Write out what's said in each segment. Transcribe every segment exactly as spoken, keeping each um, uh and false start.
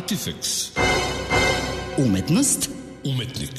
Artifex. Umetnost. Umetnik.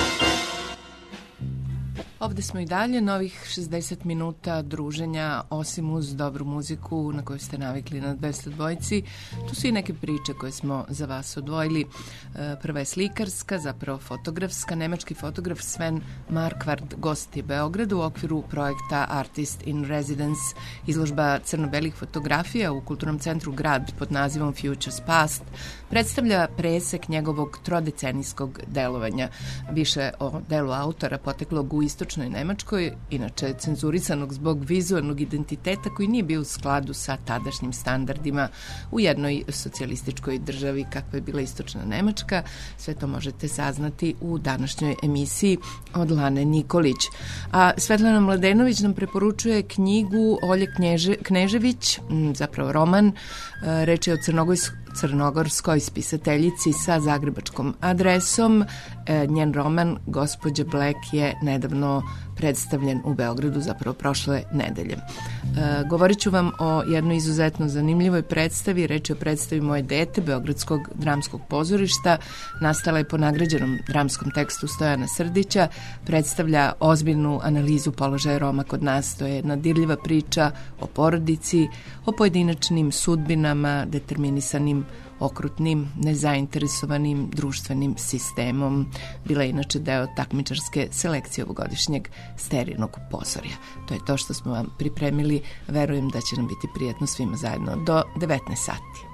Ovde smo i dalje, novih šezdeset minuta druženja, osim uz dobru muziku na koju ste navikli na dvesta dvojci. Tu su i neke priče koje smo za vas odvojili. Prva je slikarska, zapravo fotografska. Nemački fotograf Sven Markvard gost je Beogradu u okviru projekta Artist in Residence, izložba crno-belih fotografija u Kulturnom centru Grad pod nazivom Futures Past. Predstavlja presek njegovog trodecenijskog delovanja. Više o delu autora poteklog u istočnoj Nemačkoj, inače cenzurisanog zbog vizualnog identiteta koji nije bio u skladu sa tadašnjim standardima u jednoj socijalističkoj državi kakva je bila istočna Nemačka. Sve to možete saznati u današnjoj emisiji od Lane Nikolić. A Svetlana Mladenović nam preporučuje knjigu Olje Knježe, Knežević, zapravo roman. Reč je o crnogorskoj crnogorskoj spisateljici sa zagrebačkom adresom. E, njen roman Gospođa Black je nedavno predstavljen u Beogradu, zapravo prošle nedelje. E, govorit ću vam o jednoj izuzetno zanimljivoj predstavi. Reč je o predstavi Moje dete Beogradskog dramskog pozorišta. Nastala je po nagrađenom dramskom tekstu Stojana Srdića. Predstavlja ozbiljnu analizu položaja Roma kod nas. To je jedna dirljiva priča o porodici, o pojedinačnim sudbinama, determinisanim okrutnim, nezainteresovanim društvenim sistemom. Bila je inače deo takmičarske selekcije ovogodišnjeg sterilnog pozorja. To je to što smo vam pripremili. Verujem da će nam biti prijatno svima zajedno do devetnaest sati.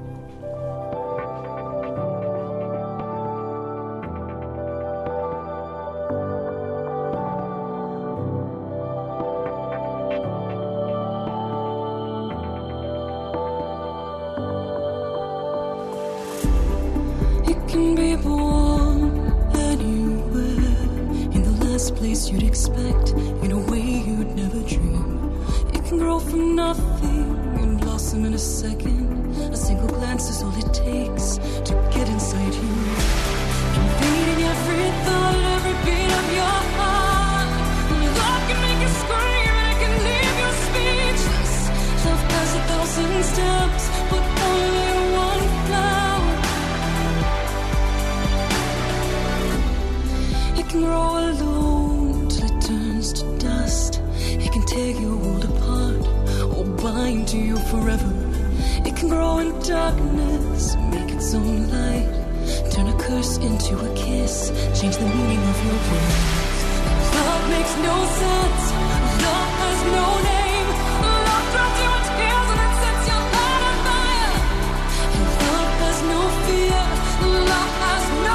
You'd expect in a way you'd never dream. It can grow from nothing and blossom in a second. A single glance is all it takes to get inside you, invading every thought and every beat of your heart. Love can make you scream and it can leave you speechless. Love has a thousand steps but only one flower. It can grow alone to dust. It can tear your world apart or bind to you forever. It can grow in darkness, make its own light, turn a curse into a kiss, change the meaning of your words. Love makes no sense. Love has no name. Love drops you in tears and it sets your heart on fire. And love has no fear. Love has no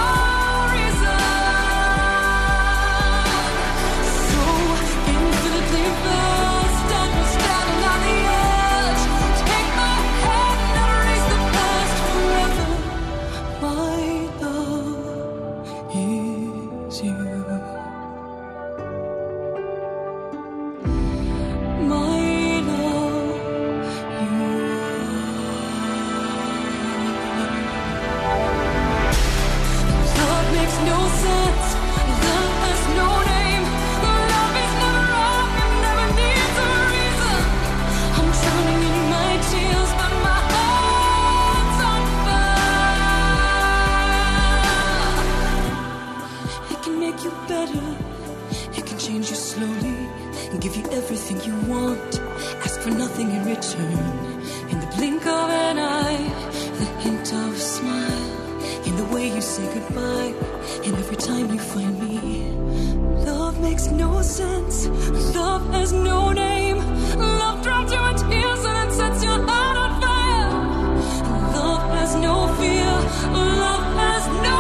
everything you want, ask for nothing in return. In the blink of an eye, the hint of a smile, in the way you say goodbye, and every time you find me. Love makes no sense. Love has no name. Love drops you in tears and it sets your heart on fire. Love has no fear. Love has no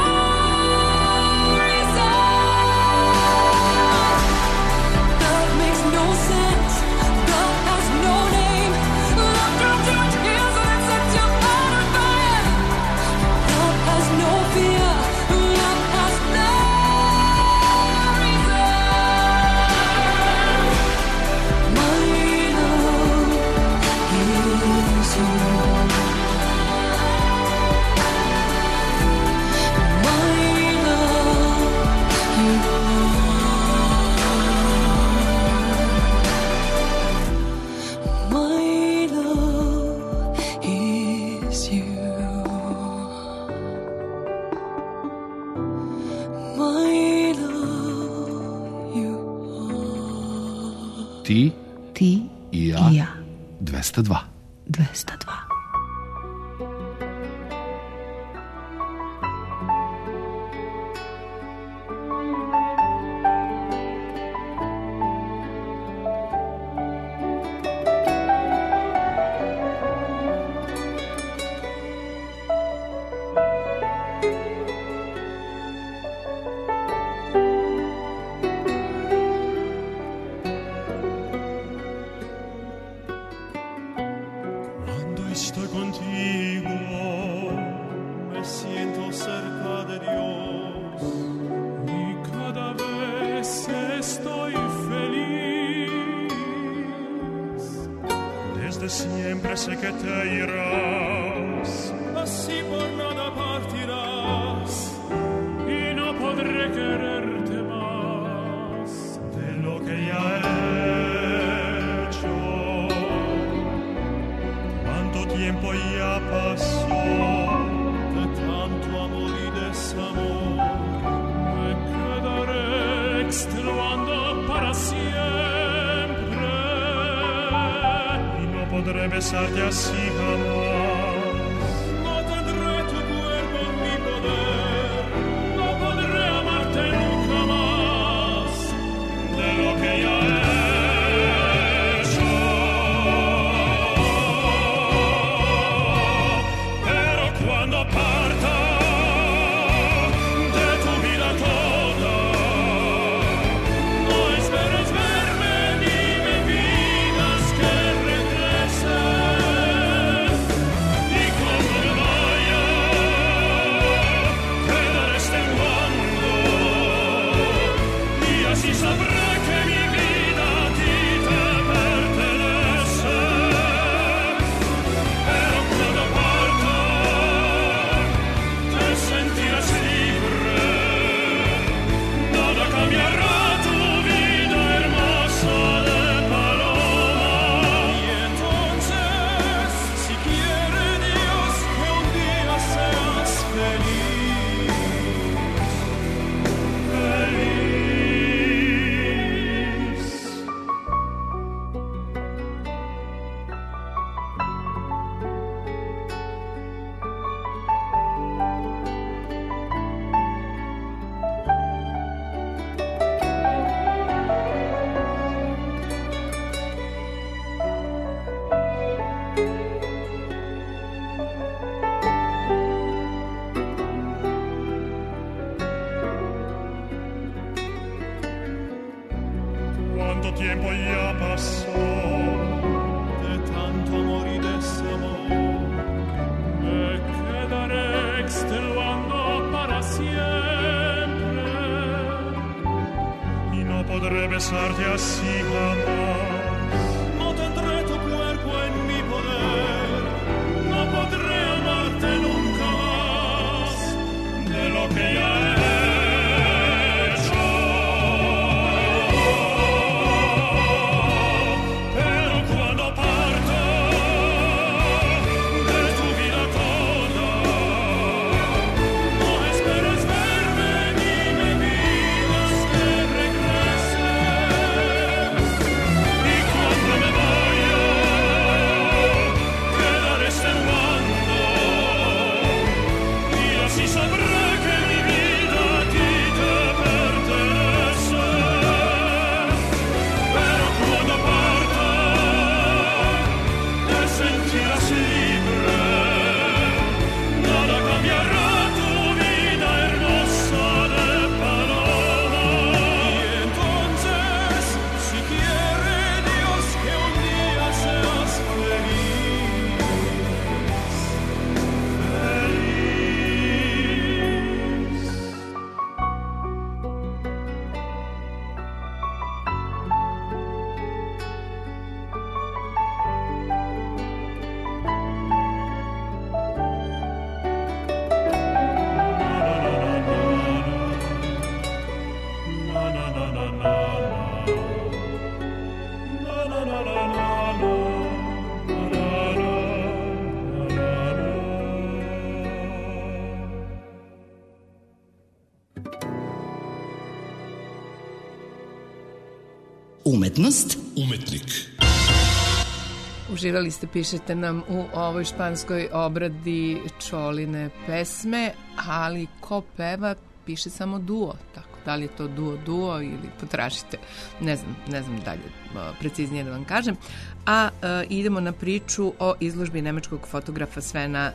my love. Ti, ti i ja, i ja. dvesta dva. dvesta dva. Estoy contigo, me siento cerca de Dios y cada vez estoy feliz. Desde siempre sé que te irás, así por nada partirás y no podré quererte más de lo que ya he hecho. Tiempo ya pasó de tanto amor y desamor. Me quedaré extenuando para siempre y no podré besarte así jamás. No tendré tu cuerpo en mi poder, no podré amarte nunca más de lo que ya he. Tiempo ya pasó de tanto amor y desamor. Me quedaré extenuando para siempre y no podré besarte así jamás. No tendré tu cuerpo en mi poder, no podré amarte nunca más de lo que ya he. Umetnost umetnik. Uživali ste, pišete nam, u ovoj španskoj obradi Čoline pesme, ali ko peva, piše samo duo, tako. Da li je to duo-duo ili potražite, ne znam, ne znam dalje preciznije da vam kažem. A e, idemo na priču o izložbi nemačkog fotografa Svena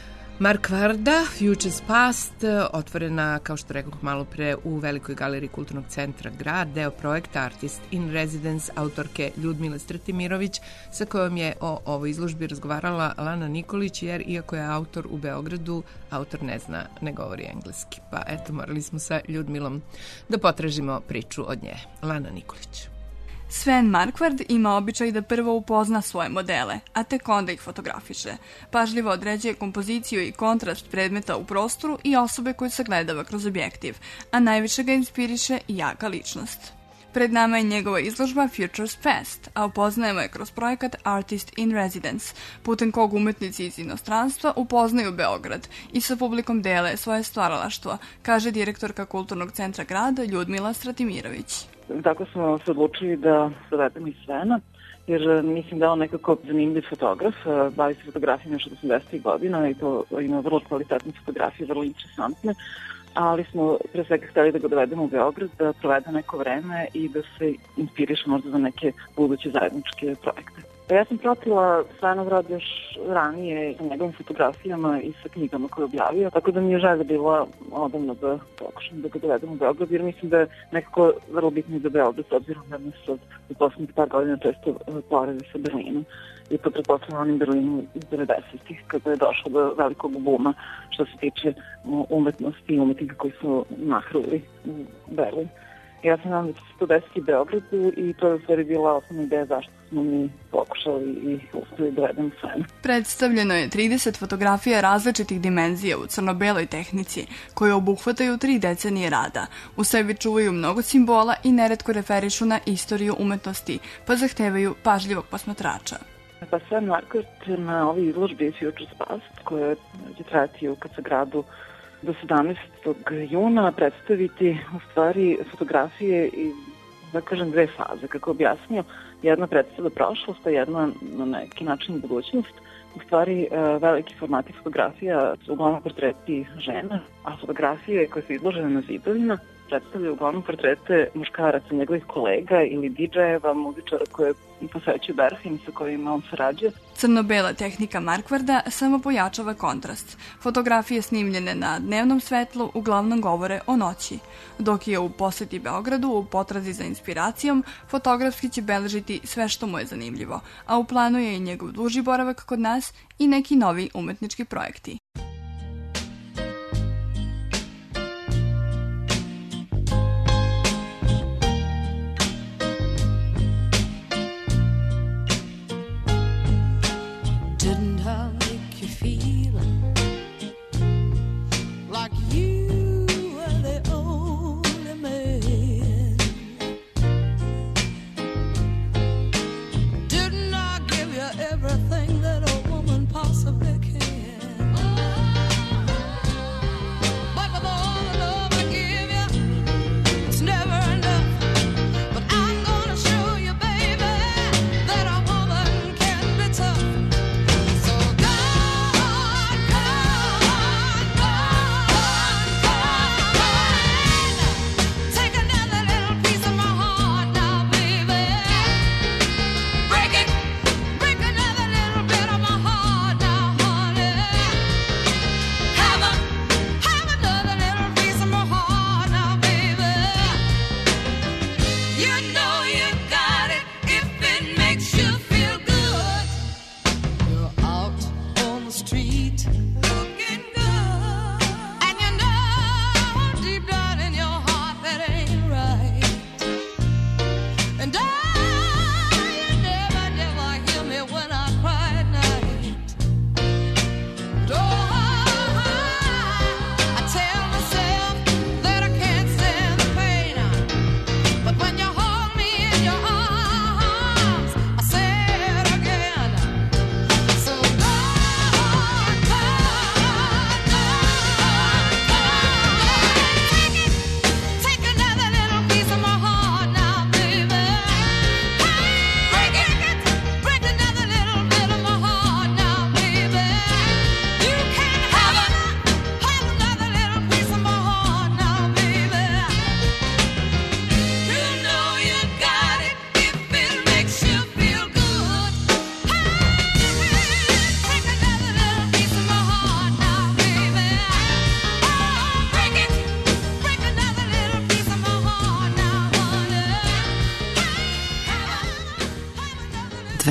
Markvarda, Futures Past, otvorena, kao što rekoh malo pre, u Velikoj galeriji Kulturnog centra Grad, deo projekta Artist in Residence autorke Ljudmile Stratimirović, sa kojom je o ovoj izložbi razgovarala Lana Nikolić, jer iako je autor u Beogradu, autor ne zna, ne govori engleski. Pa eto, morali smo sa Ljudmilom da potražimo priču od nje. Lana Nikolić. Sven Markvard ima običaj da prvo upozna svoje modele, a tek onda ih fotografiše. Pažljivo određuje kompoziciju i kontrast predmeta u prostoru i osobe koju sagledava kroz objektiv, a najviše ga inspiriše i jaka ličnost. Pred nama je njegova izložba Futures Past, a upoznajemo je kroz projekat Artist in Residence, putem kog umetnici iz inostranstva upoznaju Beograd i sa publikom dele svoje stvaralaštvo, kaže direktorka Kulturnog centra Grada Ljudmila Stratimirović. Tako smo se odlučili da dovedemo i Svena, jer mislim da on nekako zanimljiv fotograf, bavi se fotografijom još od osamdesetih godina i to ima vrlo kvalitetne fotografije, vrlo interesantne, ali smo pre svega hteli da ga dovedemo u Beograd, da provede neko vreme i da se inspiriše možda za neke buduće zajedničke projekte. Ja sam pratila Svenov rad još ranije sa njegovim fotografijama i sa knjigama koje je objavio, tako da mi je želja bila odavno da pokušam da ga dovedem u Beograd, jer mislim da je nekako vrlo bitno za Beograd, s obzirom da mi se u poslednjih par godina često poredi sa Berlinom. I to pretpostavljamo onim Berlinu iz devedesetih, kada je došlo do velikog buma što se tiče umetnosti i umetnika koji su nahruli u Berlin. Ja sam nam da će se to desiti u Beogradu i to je u stvari bila osnovna ideja zašto smo mi pokušali i uspeli da vedemo Svena. Predstavljeno je trideset fotografija različitih dimenzija u crno-beloj tehnici, koje obuhvataju tri decenije rada. U sebi čuvaju mnogo simbola i neretko referišu na istoriju umetnosti, pa zahtevaju pažljivog posmatrača. Pa Sven Markvard na ovoj izložbi Futures Past, koja će trajati u K C Gradu do sedamnaestog juna, predstaviti u stvari fotografije iz, da kažem, dve faze, kako objasnio. Jedna predstavlja prošlost, a jedna na neki način budućnost. U stvari, veliki formati fotografija su uglavnom portreti žena, a fotografije koje su izložene na zidovima predstavljaju uglavnom portrete muškaraca, njegovih kolega ili didžejeva, muzičara koje posvećuju Berheim sa kojima on sarađuje. Crno-bela tehnika Markvarda samo pojačava kontrast. Fotografije snimljene na dnevnom svetlu uglavnom govore o noći. Dok je u poseti Beogradu u potrazi za inspiracijom, fotografski će beležiti sve što mu je zanimljivo, a u planu je i njegov duži boravak kod nas i neki novi umetnički projekti.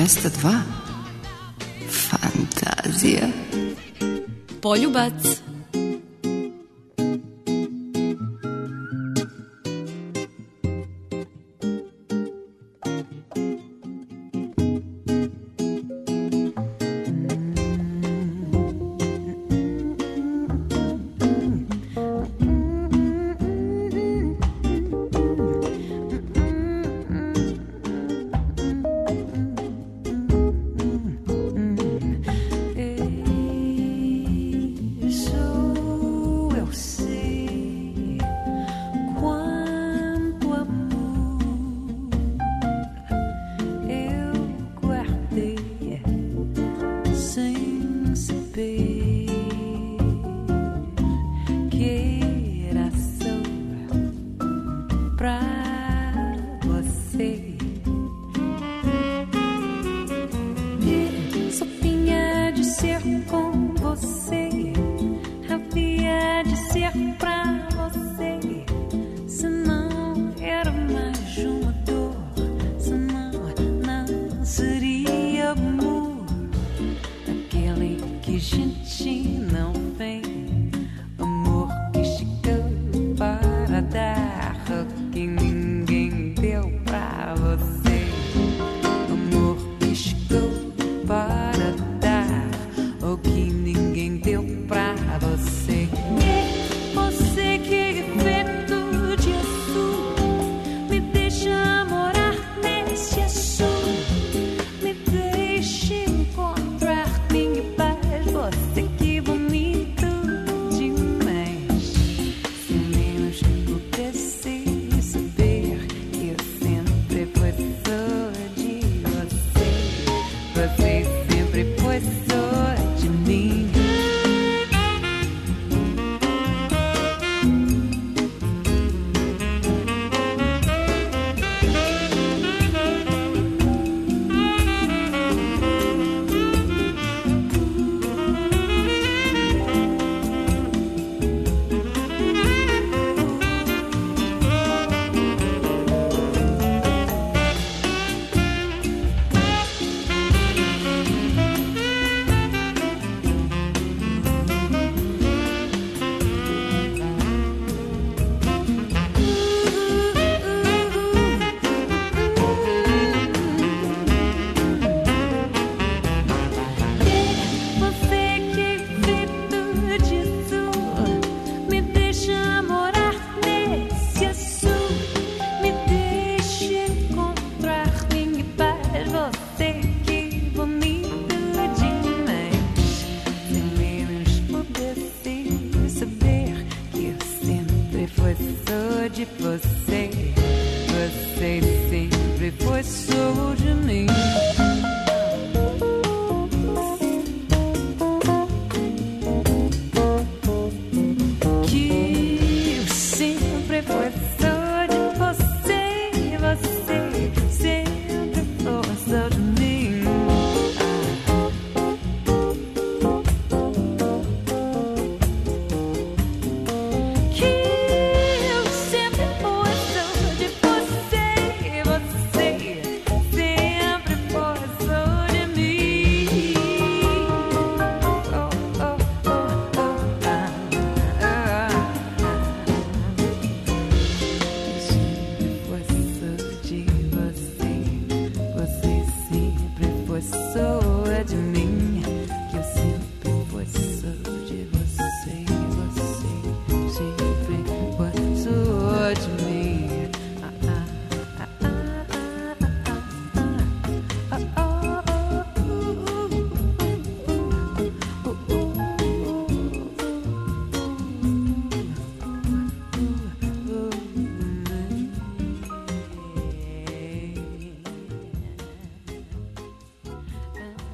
dvesta dva. Fantazija. Poljubac.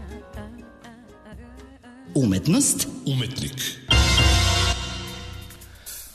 Umetnost. Umetnik.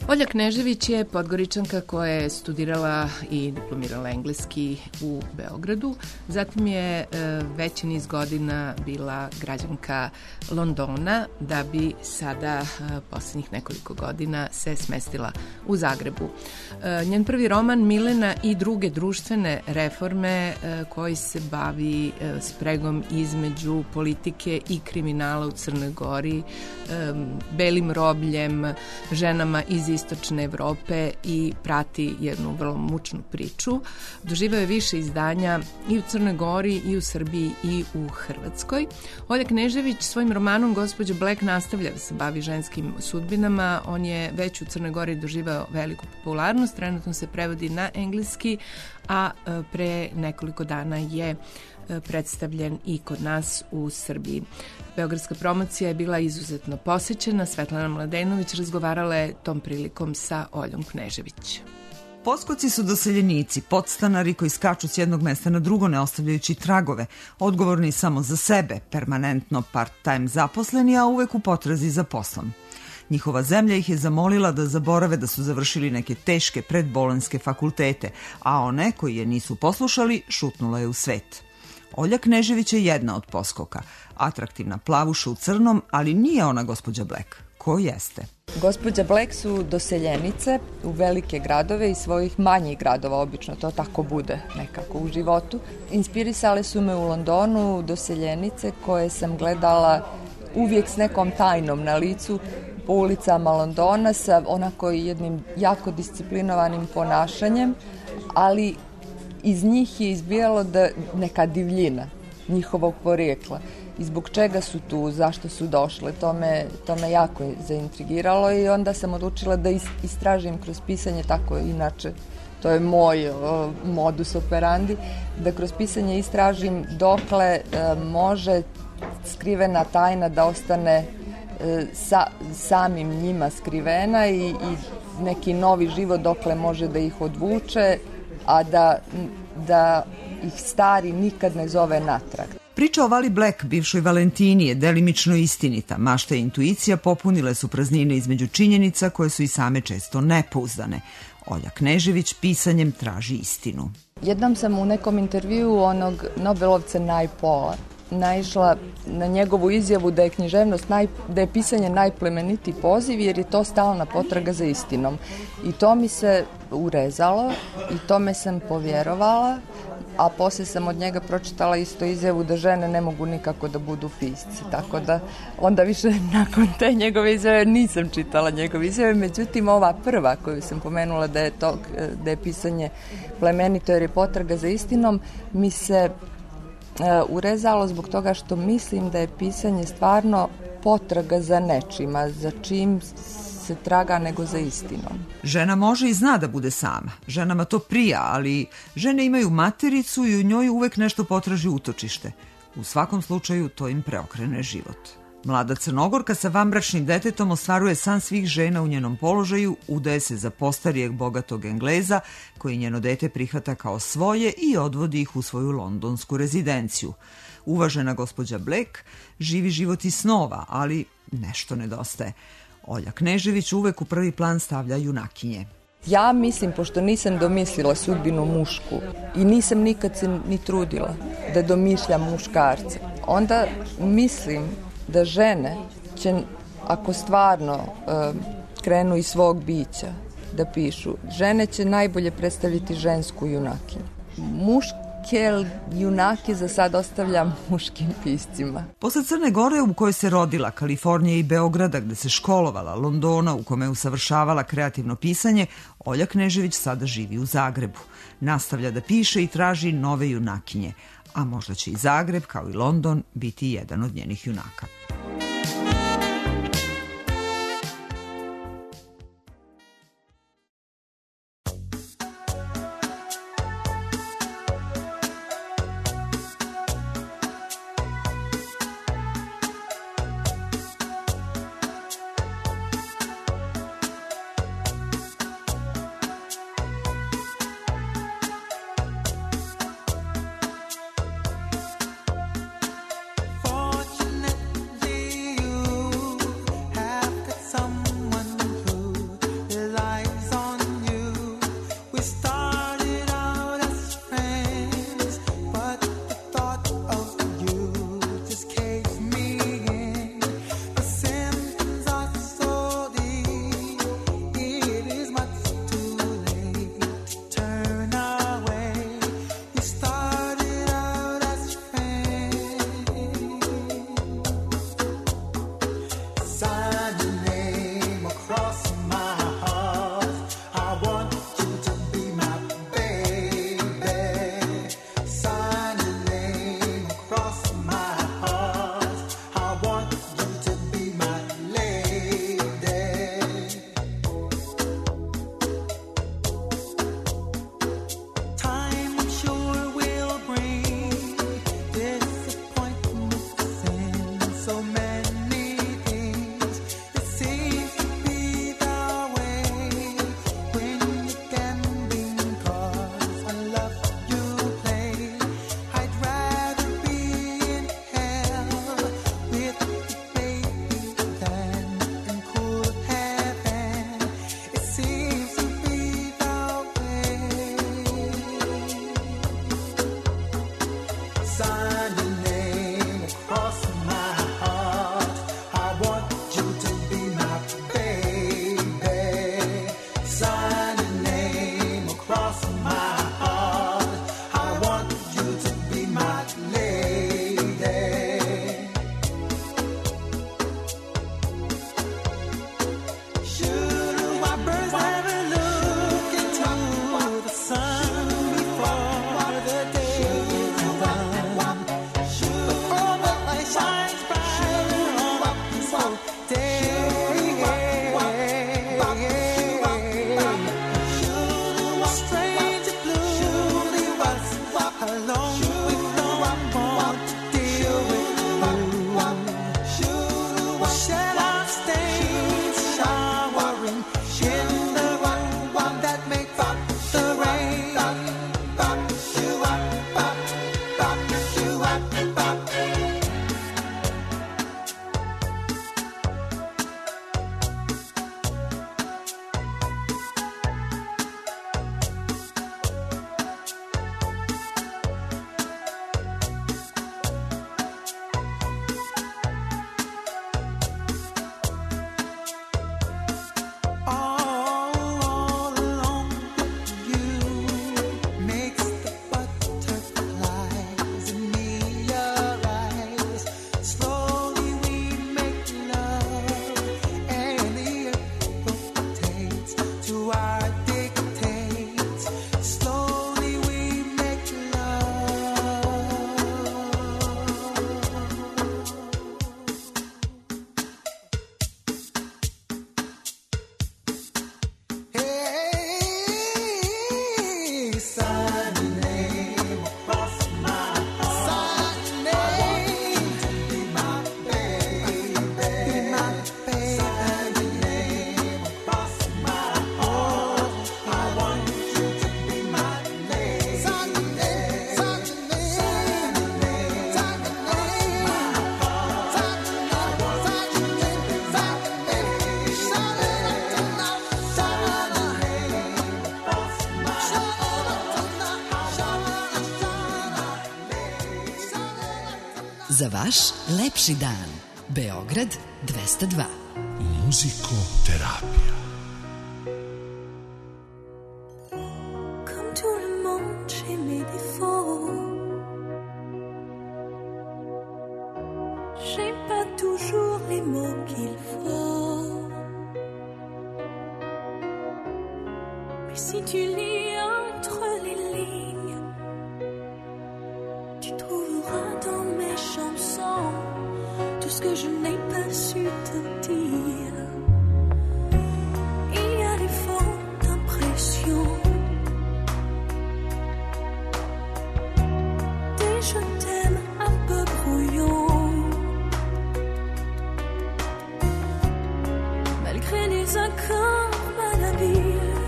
Olja Knežević je Podgoričanka koja je studirala i diplomirala engleski u Beogradu. Zatim je e, veći niz godina bila građanka Londona, da bi sada e, poslednjih nekoliko godina se smestila u Zagrebu. E, njen prvi roman Milena i druge društvene reforme e, koji se bavi e, spregom između politike i kriminala u Crnoj Gori, e, belim robljem, ženama iz istočne Evrope i prati jednu vrlo mučnu priču. Doživao je više izdanja i u Crnoj Gori, i u Srbiji, i u Hrvatskoj. Olja Knežević svojim romanom Gospođa Black nastavlja da se bavi ženskim sudbinama. On je već u Crnoj Gori doživao veliku popularnost, trenutno se prevodi na engleski, a pre nekoliko dana je predstavljen i kod nas u Srbiji. Beogradska promocija je bila izuzetno posećena. Svetlana Mladenović razgovarala je tom prilikom sa Oljom Knežević. Poskoci su doseljenici, podstanari koji skaču s jednog mesta na drugo ne ostavljajući tragove, odgovorni samo za sebe, permanentno part-time zaposleni, a uvek u potrazi za poslom. Njihova zemlja ih je zamolila da zaborave da su završili neke teške predbolonjske fakultete, a one koji je nisu poslušali šutnula je u svet. Olja Knežević je jedna od poskoka, atraktivna plavuša u crnom, ali nije ona gospođa Black. Ko jeste? Gospođa Black su doseljenice u velike gradove i svojih manjih gradova, obično to tako bude nekako u životu. Inspirisale su me u Londonu doseljenice koje sam gledala uvijek s nekom tajnom na licu po ulicama Londona sa onako jednim jako disciplinovanim ponašanjem, ali iz njih je izbijalo da neka divljina njihovog porijekla. I zbog čega su tu, zašto su došle, to me, to me jako zaintrigiralo i onda sam odlučila da istražim kroz pisanje, tako inače, to je moj o, modus operandi, da kroz pisanje istražim dokle e, može skrivena tajna da ostane e, sa, samim njima skrivena i, i neki novi život dokle može da ih odvuče, a da, da ih stari nikad ne zove natrag. Priča o Vali Black, bivšoj Valentini, je delimično istinita. Mašta i intuicija popunile su praznine između činjenica koje su i same često nepouzdane. Olja Knežević pisanjem traži istinu. Jednom sam u nekom intervjuu onog Nobelovca Naipaula naišla na njegovu izjavu da je književnost, naj, da je pisanje najplemenitiji poziv jer je to stalna potraga za istinom. I to mi se urezalo i tome sam povjerovala, a poslije sam od njega pročitala isto izjavu da žene ne mogu nikako da budu pisci. Tako da onda više nakon te njegove izjave nisam čitala njegove izjave, međutim ova prva koju sam pomenula da je, to, da je pisanje plemenito jer je potraga za istinom mi se urezalo zbog toga što mislim da je pisanje stvarno potraga za nečima, za čim se traga nego za istinom. Žena može i zna da bude sama. Ženama to prija, ali žene imaju matericu i u njoj uvek nešto potraži utočište. U svakom slučaju to im preokrene život. Mlada Crnogorka sa vanbračnim detetom ostvaruje san svih žena u njenom položaju, udaje se za postarijeg bogatog Engleza koji njeno dete prihvata kao svoje i odvodi ih u svoju londonsku rezidenciju. Uvažena gospođa Black živi život i snova, ali nešto nedostaje. Olja Knežević uvek u prvi plan stavlja junakinje. Ja mislim, pošto nisam domislila sudbinu mušku i nisam nikad se ni trudila da domišljam muškarce, onda mislim da žene će, ako stvarno uh, krenu iz svog bića da pišu, žene će najbolje predstaviti žensku junakinju. Muške junake za sad ostavljam muškim piscima. Posle Crne Gore u kojoj se rodila, Kalifornije i Beograda gde se školovala, Londona u kome je usavršavala kreativno pisanje, Olja Knežević sada živi u Zagrebu. Nastavlja da piše i traži nove junakinje, a možda će i Zagreb, kao i London, biti jedan od njenih junaka. Za vaš lepši dan. Beograd dvesta dva. Muzikoterapija. Comme tout le monde, j'ai mes défauts. J'ai pas toujours les mots qu'il faut. Mais si tu lis entre les lignes, tu trouveras dans mes chansons tout ce que je n'ai pas su te dire. Il y a des fautes d'impression, des je t'aime un peu brouillons, malgré les accords malhabiles.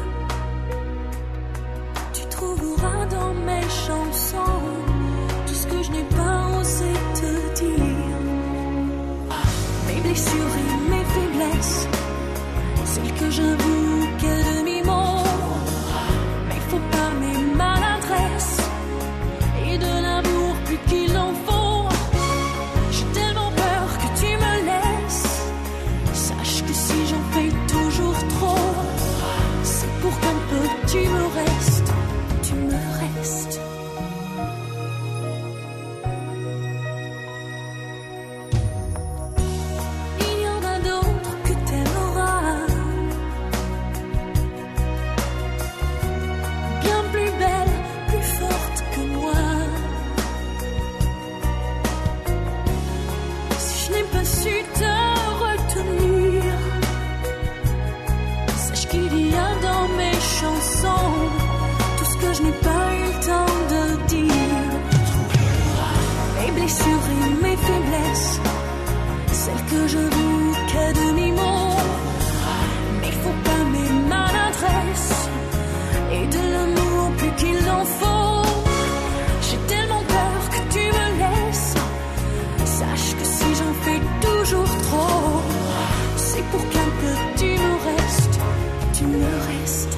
Tu trouveras dans mes chansons tout ce que je n'ai pas osé te dire. Mes blessures et mes faiblesses, celles que j'avoue qu'à demi-mot. Mais faut pas mes maladresses et de l'amour plus qu'il en faut. J'ai tellement peur que tu me laisses. Sache que si j'en fais toujours trop, c'est pour qu'un peu tu me restes, tu me restes. Tout ce que je n'ai pas eu le temps de dire. Mes blessures et mes faiblesses, celles que je voue qu'à demi-mot. Mais faut pas mes maladresses et de l'amour plus qu'il en faut. J'ai tellement peur que tu me laisses. Sache que si j'en fais toujours trop, c'est pour qu'un peu tu me restes, tu me restes.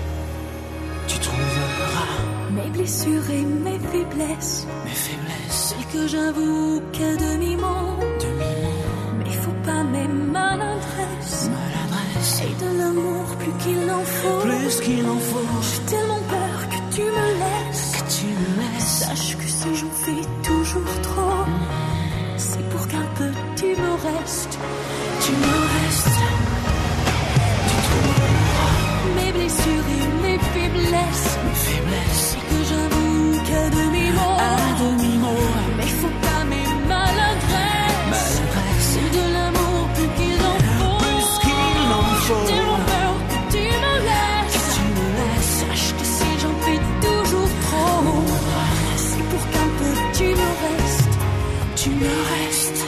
Mes blessures et mes faiblesses, mes faiblesses, celles que j'avoue qu'à demi-mot, demi-mot. Mais faut pas mes maladresses, maladresses, et de l'amour plus qu'il en faut, plus qu'il en faut. J'ai tellement peur que tu me laisses, que tu me laisses. Sache que si j'en fais toujours trop, mmh. c'est pour qu'un peu tu me restes, tu me restes. Tu trouveras mes blessures et mes faiblesses, mes faiblesses. Que j'avoue qu'à demi-mot, à demi-mot. Mais faut pas mes maladresses, maladresses. C'est de l'amour plus qu'il en faut, plus qu'il en faut. J'ai tellement peur que tu me laisses, que tu me laisses. Sache que si j'en fais toujours trop, c'est pour qu'un peu tu me restes, tu me restes.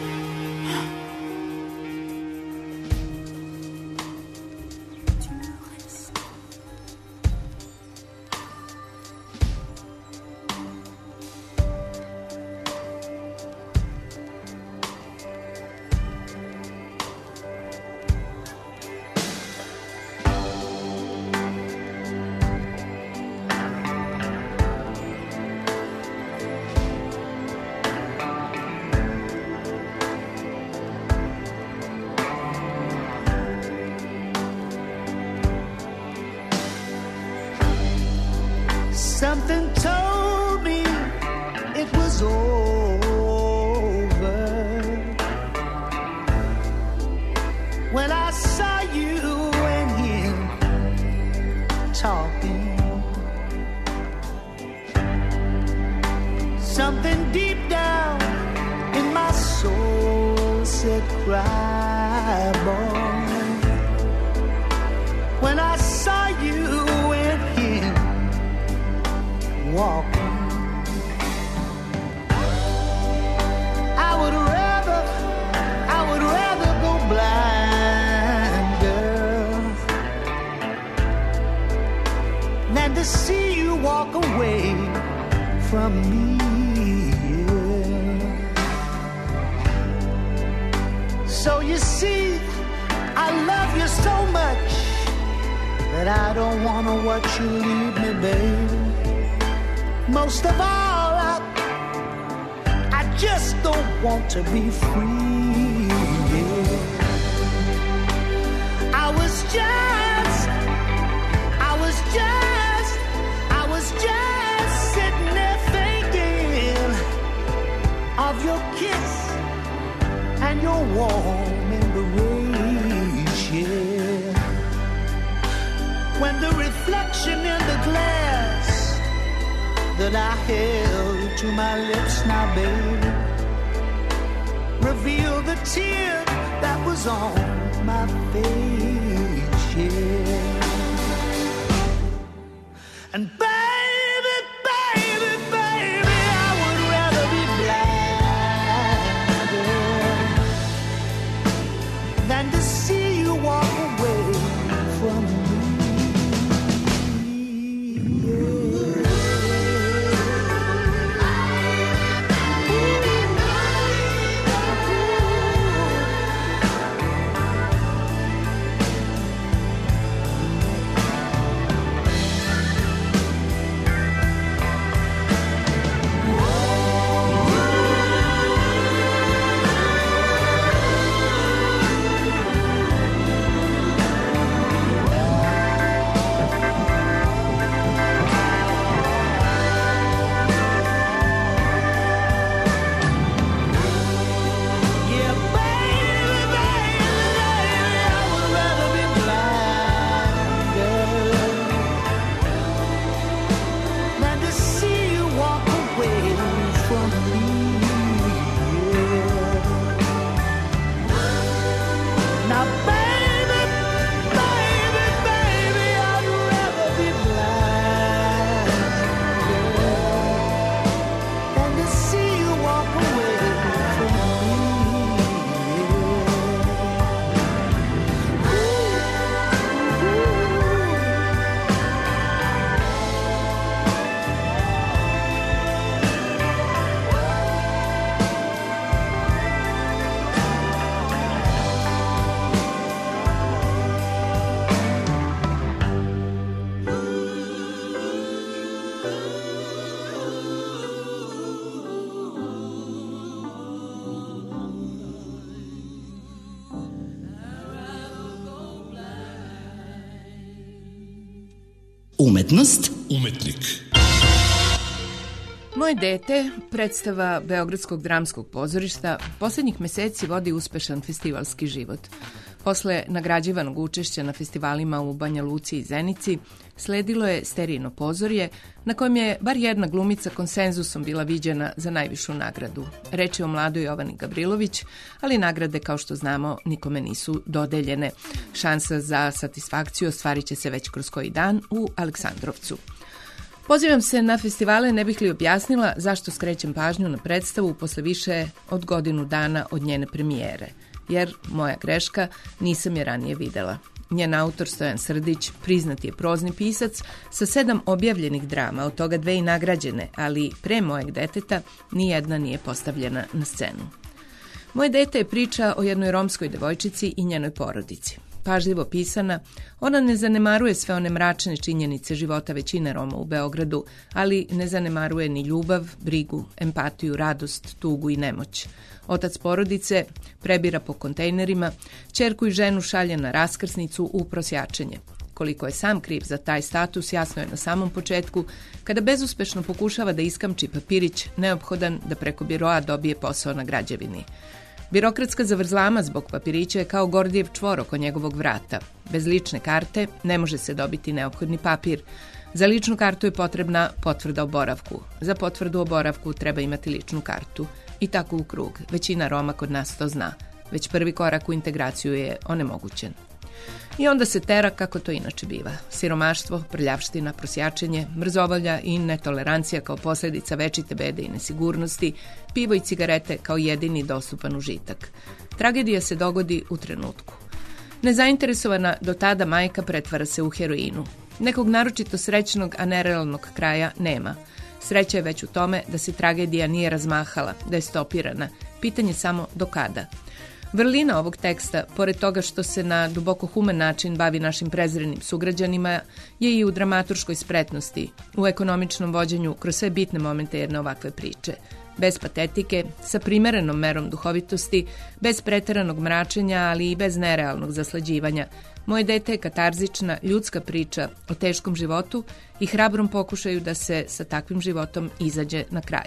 Something told me it was over when I saw you and him talking. Something deep down in my soul said, cry, boy. When I saw you and him walking, I would rather, I would rather go blind, girl, than to see you walk away from me. So you see, I love you so much that I don't want to watch you leave me, babe. Most of all, I, I just don't want to be free. Yeah. I was just, I was just, I was just sitting there thinking of your kiss and your warm embrace, yeah. When the reflection in the glass that I held to my lips now, baby, revealed the tear that was on my face, yeah. And baby, baby, baby, I would rather be blind, yeah, than to see you walk away from me. Umetnost, umetnik. Moje dete, predstava Beogradskog dramskog pozorišta, posljednjih meseci vodi uspešan festivalski život. Posle nagrađivanog učešća na festivalima u Banja Luci i Zenici, sledilo je Sterijino pozorje, na kojem je bar jedna glumica konsenzusom bila viđena za najvišu nagradu. Reč je o mladoj Jovani Gavrilović, ali nagrade, kao što znamo, nikome nisu dodeljene. Šansa za satisfakciju ostvarit će se već kroz koji dan u Aleksandrovcu. Pozivam se na festivale, ne bih li objasnila zašto skrećem pažnju na predstavu posle više od godinu dana od njene premijere. Jer, moja greška, nisam je ranije videla. Njen autor Stojan Srdić priznati je prozni pisac sa sedam objavljenih drama, od toga dve i nagrađene, ali pre mojeg deteta nijedna nije postavljena na scenu. Moje dete je priča o jednoj romskoj devojčici i njenoj porodici. Pažljivo pisana, ona ne zanemaruje sve one mračne činjenice života većine Roma u Beogradu, ali ne zanemaruje ni ljubav, brigu, empatiju, radost, tugu i nemoć. Otac porodice prebira po kontejnerima, ćerku i ženu šalje na raskrsnicu u prosjačenje. Koliko je sam kriv za taj status, jasno je na samom početku, kada bezuspešno pokušava da iskamči papirić neophodan da preko biroa dobije posao na građevini. Birokratska zavrzlama zbog papirića je kao Gordijev čvor oko njegovog vrata. Bez lične karte ne može se dobiti neophodni papir. Za ličnu kartu je potrebna potvrda o boravku. Za potvrdu o boravku treba imati ličnu kartu. I tako u krug. Većina Roma kod nas to zna. Već prvi korak u integraciju je onemogućen. I onda se tera kako to inače biva. Siromaštvo, prljavština, prosjačenje, mrzovolja i netolerancija kao posljedica večite bede i nesigurnosti, pivo i cigarete kao jedini dostupan užitak. Tragedija se dogodi u trenutku. Nezainteresovana do tada majka pretvara se u heroinu. Nekog naročito srećnog, a nerealnog kraja nema. Sreća je već u tome da se tragedija nije razmahala, da je stopirana. Pitanje samo do kada. Vrlina ovog teksta, pored toga što se na duboko human način bavi našim prezrenim sugrađanima, je i u dramaturškoj spretnosti, u ekonomičnom vođenju kroz sve bitne momente jedne ovakve priče. bez patetike, sa primerenom merom duhovitosti, bez preteranog mračenja, ali i bez nerealnog zaslađivanja. Moje dete je katarzična, ljudska priča o teškom životu i hrabrom pokušaju da se sa takvim životom izađe na kraj.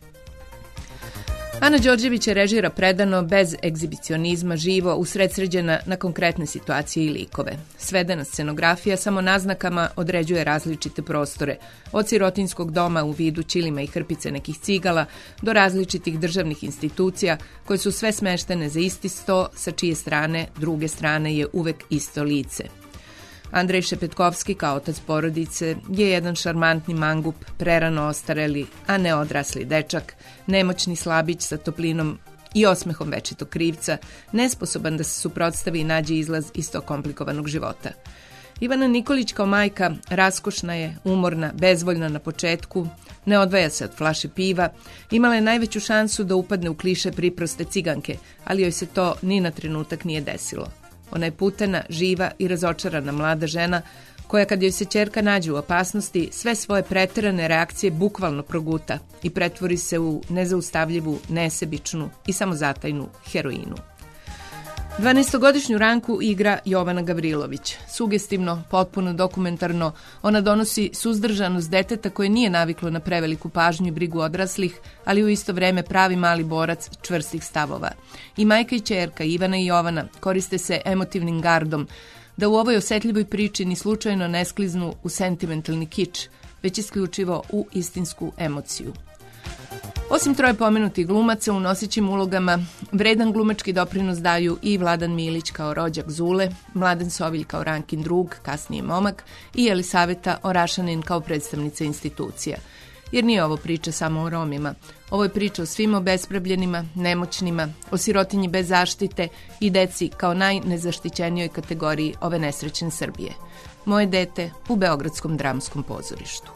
Ana Đorđević je režira predano, bez egzibicionizma, živo, usredsređena na konkretne situacije i likove. Svedena scenografija samo naznakama određuje različite prostore, od sirotinskog doma u vidu ćilima i hrpice nekih cigala do različitih državnih institucija koje su sve smeštene za isti sto, sa čije strane, druge strane je uvek isto lice. Andrej Šepetkovski kao otac porodice je jedan šarmantni mangup, prerano ostareli, a ne odrasli dečak, nemoćni slabić sa toplinom i osmehom večitog krivca, nesposoban da se suprotstavi i nađe izlaz iz tog komplikovanog života. Ivana Nikolić kao majka raskošna je, umorna, bezvoljna na početku, ne odvaja se od flaše piva, imala je najveću šansu da upadne u kliše priproste ciganke, ali joj se to ni na trenutak nije desilo. Ona je putena, živa i razočarana mlada žena koja kad joj se ćerka nađe u opasnosti sve svoje preterane reakcije bukvalno proguta i pretvori se u nezaustavljivu, nesebičnu i samozatajnu heroinu. dvanaestogodišnju Ranku igra Jovana Gavrilović. Sugestivno, potpuno dokumentarno, ona donosi suzdržanost deteta koje nije naviklo na preveliku pažnju i brigu odraslih, ali u isto vreme pravi mali borac čvrstih stavova. I majka i ćerka, Ivana i Jovana, koriste se emotivnim gardom, da u ovoj osetljivoj priči ni slučajno ne skliznu u sentimentalni kič, već isključivo u istinsku emociju. Osim troje pomenutih glumaca u nosećim ulogama, vredan glumački doprinos daju i Vladan Milić kao rođak Zule, Mladen Sovilj kao Rankin drug, kasnije momak, i Elisaveta Orašanin kao predstavnica institucija. Jer nije ovo priča samo o Romima. Ovo je priča o svim obespravljenima, nemoćnima, o sirotinji bez zaštite i deci kao najnezaštićenijoj kategoriji ove nesrećne Srbije. Moje dete u Beogradskom dramskom pozorištu.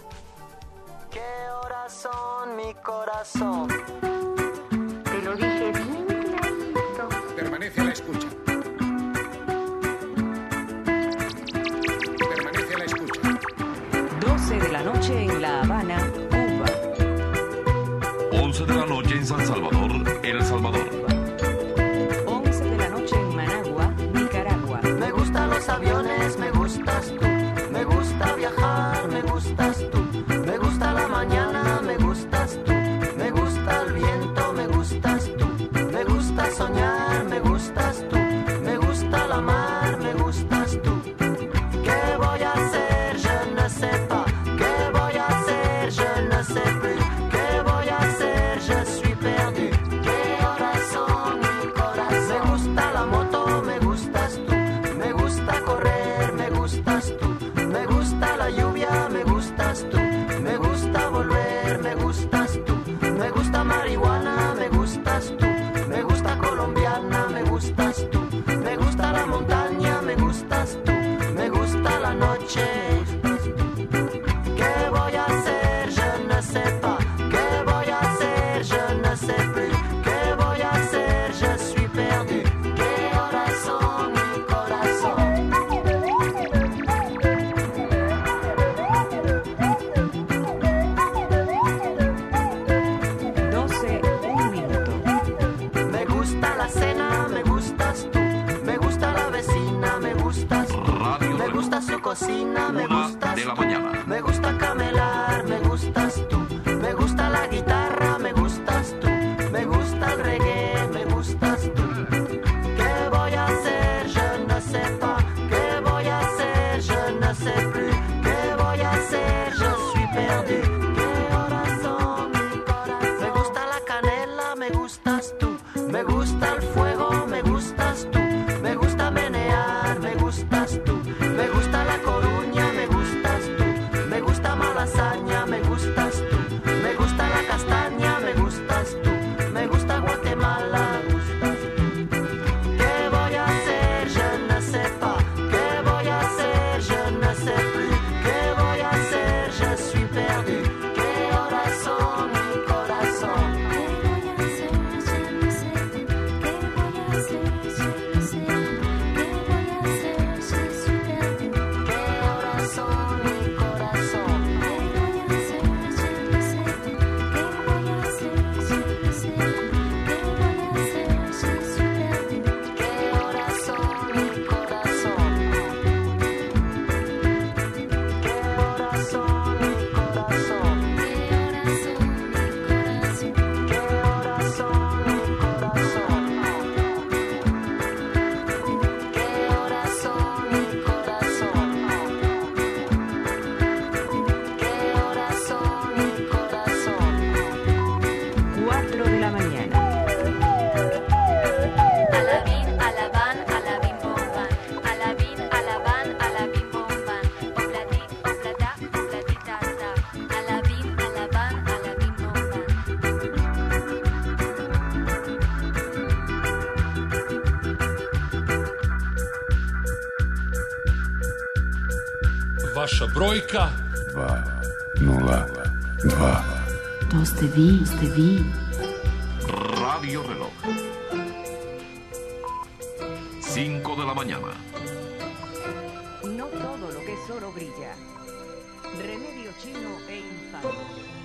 Mi corazón. Te lo dije bien clarito. Permanece a la escucha. Permanece a la escucha. doce de la noche en La Habana, Cuba. once de la noche en San Salvador, El Salvador. once de la noche en Managua, Nicaragua. Me gustan los aviones, me gustas tú. Me gusta viajar, me gustas tú. Me gusta la mañana, me gustas tú. Me gusta el viento, me gustas tú. Me gusta soñar, me gustas tú. Me gusta la mar, me gustas tú. ¿Qué voy a hacer? Je ne sais pas. ¿Qué voy a hacer? Je ne sais plus. ¿Qué voy a hacer? Je suis perdu. ¿Qué horas son, mi corazón? Me gusta la moto, me gustas tú. Me gusta correr, me gustas tú. Me gusta la lluvia, me gustas tú. Me gusta volver, me gustas tú. Me gusta marihuana, me gustas tú. Me gusta colombiana, me gustas tú. Me gusta la montaña, me gustas tú. Me gusta la noche. ¿Qué voy a hacer? Je ne sais pas. ¿Qué voy a hacer? Je ne sais plus. ¿Qué voy a hacer? Je suis perdu. ¿Qué horas son, mi corazón? Me gusta la cena, me gustas tú. Me gusta la vecina, me gustas tú. Radio Me gusta su cocina, me Una gustas de la tú. mañana. Me gusta camelar, me gustas tú. Me gusta la guitarra, me gustas tú. Me gusta el reggae, me gustas tú. ¿Qué voy a hacer? Je ne sais pas. ¿Qué voy a hacer? Je ne sais plus. ¿Qué voy a hacer? Je suis perdu. ¿Qué horas son, mi corazón? Me gusta la canela, me gustas tú. Me gusta el fuego, me gustas tú. Me gusta menear, me gustas tú. Me gusta la Coruña, me gustas tú. Me gusta Malasaña, me gustas tú. Me gusta la castaña, me gustas tú. Me gusta Guatemala, me gustas tú. ¿Qué voy a hacer? Je ne sais pas. ¿Qué voy a hacer? Je ne sais plus. ¿Qué voy a hacer? Je suis perdu. ¿Qué horas son, mi corazón? ¿Qué voy a hacer? Je ne sais plus. ¿Qué voy a hacer? Je ne sais vaša brojka? dva nula dva. To ste vi, ste vi. Radio Reloj. cinco de la mañana. No todo lo que es oro brilla. Remedio chino e infame.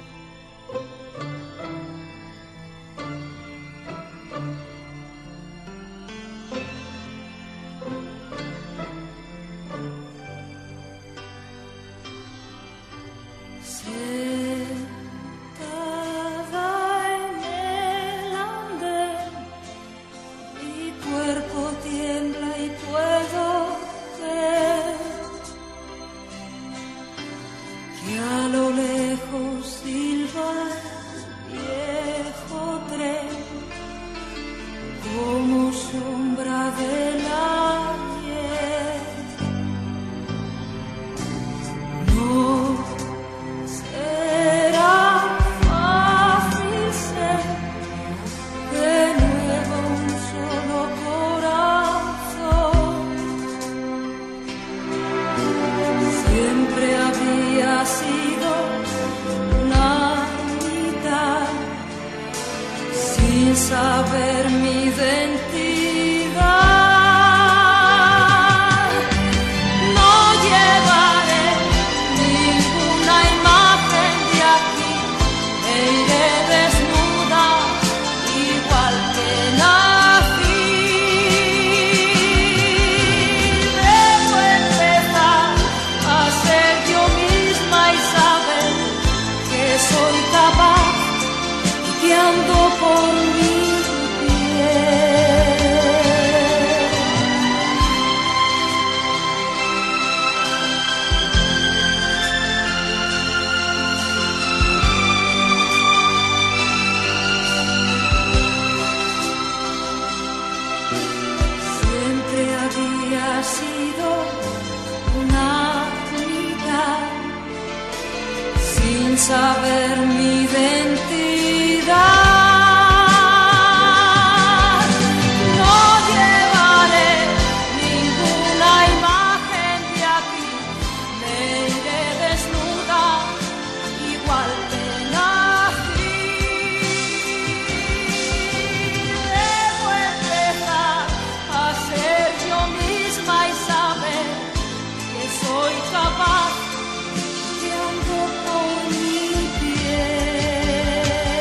Saber mi identidad, no llevaré ninguna imagen de aquí, me iré desnuda igual que nací. Debo empezar a ser yo misma y saber que soy capaz y que ando por mí. Sido una amiga sin saber mi identidad. No llevaré ninguna imagen de aquí, me iré desnuda igual que nací. Debo empezar a ser yo misma y saber que soy capaz, que ando por mi piel.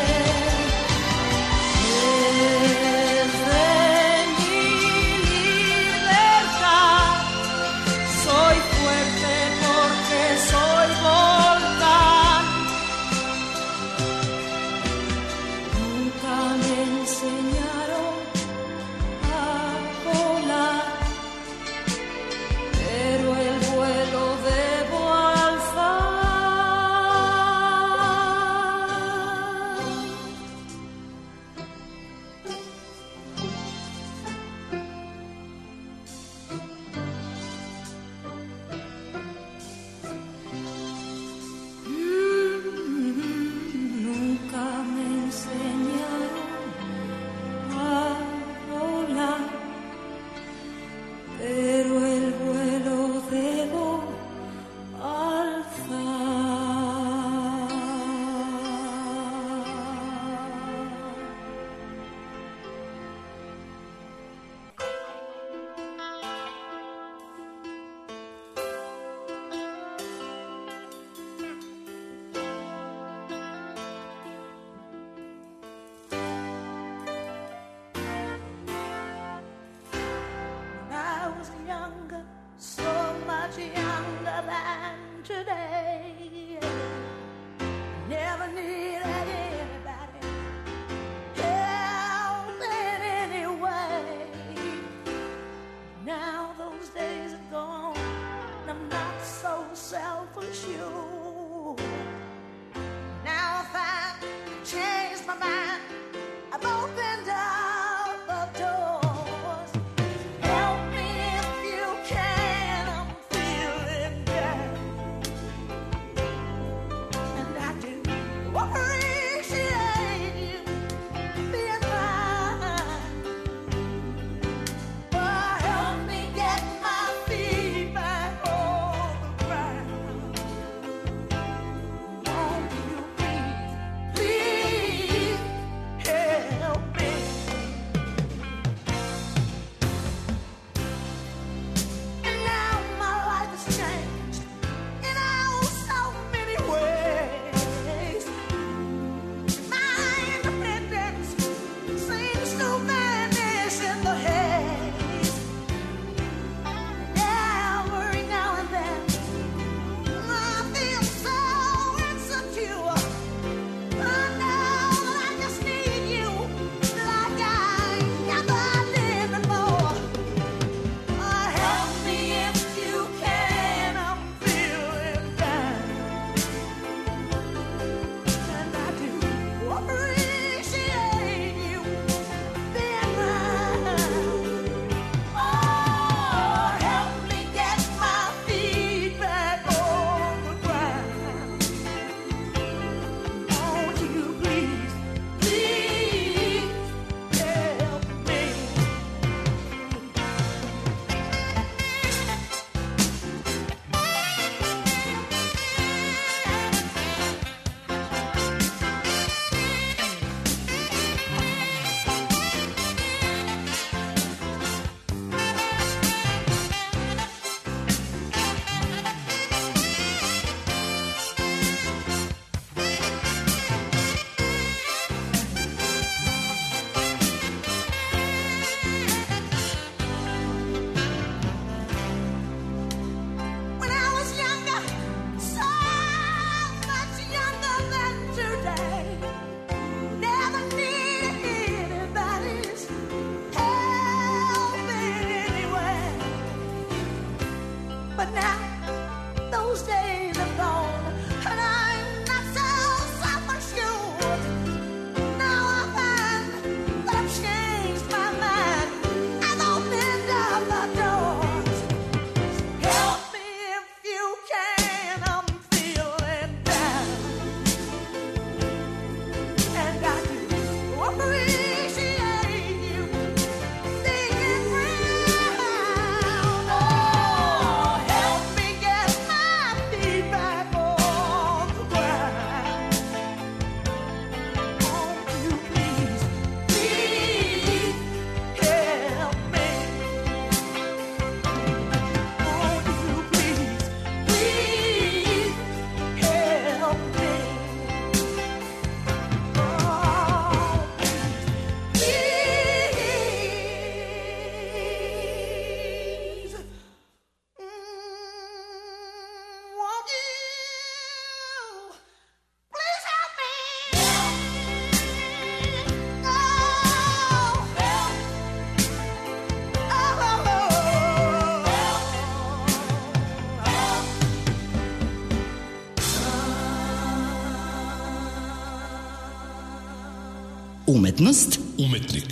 umetnost, umetnik.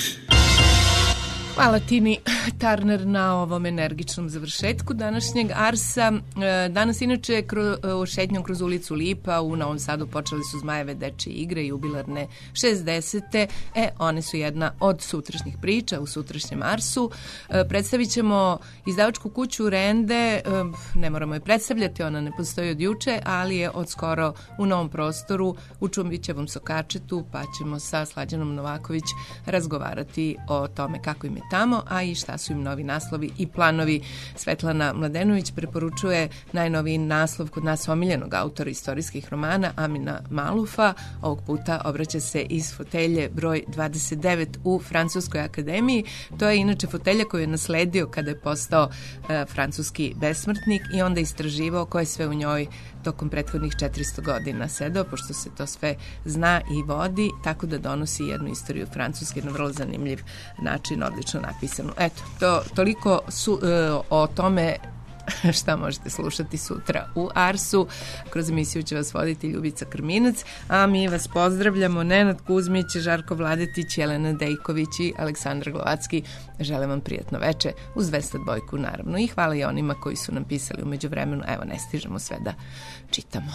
Hvala Tini Turner na ovom energičnom završetku današnjeg Arsa. Danas inače kro, šetnjom kroz ulicu Lipa u Novom Sadu počeli su Zmajeve dečije igre i jubilarne šezdesete. E, one su jedna od sutrašnjih priča u sutrašnjem Arsu. Predstavit ćemo izdavačku kuću Rende, ne moramo je predstavljati, ona ne postoji od juče, ali je od skoro u novom prostoru u Čumbićevom Sokačetu, pa ćemo sa Slađanom Novaković razgovarati o tome kako im je tamo, a i šta su im novi naslovi i planovi. Svetlana Mladenović preporučuje najnoviji naslov kod nas omiljenog autora istorijskih romana Amina Malufa. Ovog puta obraća se iz fotelje broj dvadeset devet u Francuskoj akademiji. To je inače fotelja koju je nasledio kada je postao e, francuski besmrtnik i onda istraživao ko je sve u njoj tokom prethodnih četiristo godina sedeo, pošto se to sve zna i vodi, tako da donosi jednu istoriju Francuske na vrlo zanimljiv način, odlično napisanu. Eto, to, toliko su, e, o tome šta možete slušati sutra u Arsu. Kroz emisiju će vas voditi Ljubica Krminac, a mi vas pozdravljamo Nenad Kuzmić, Žarko Vladetić, Jelena Dejković i Aleksandar Glovacki. Želim vam prijatno veče uz dvesta dvojku naravno i hvala i onima koji su nam pisali umeđu vremenu. Evo, ne stižemo sve da čitamo.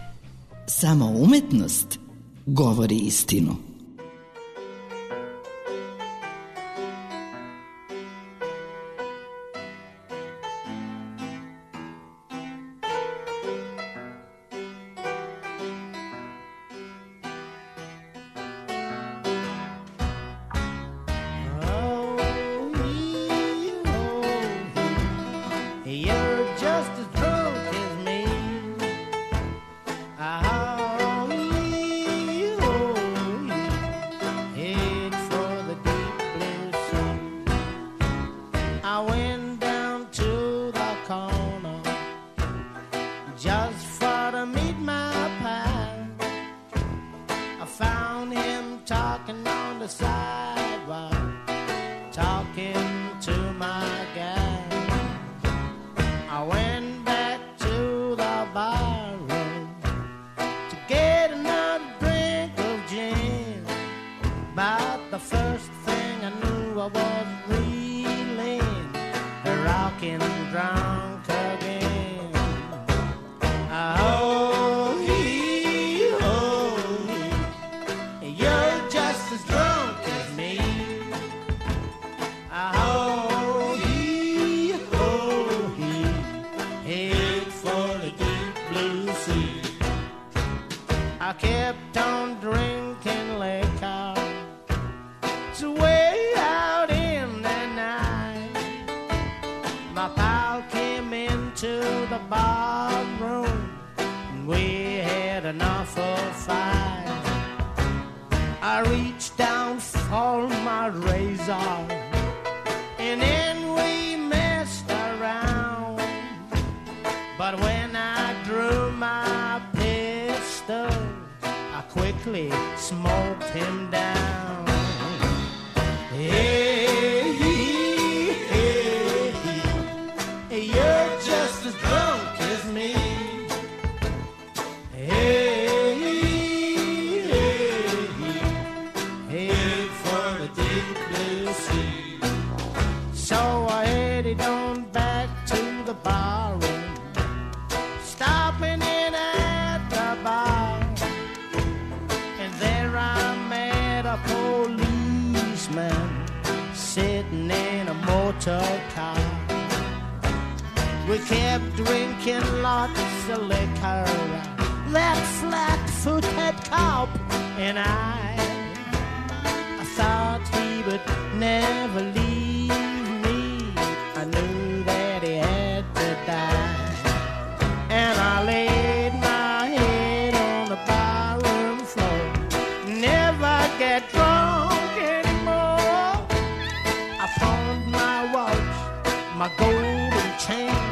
Samo umetnost govori istinu. My golden chain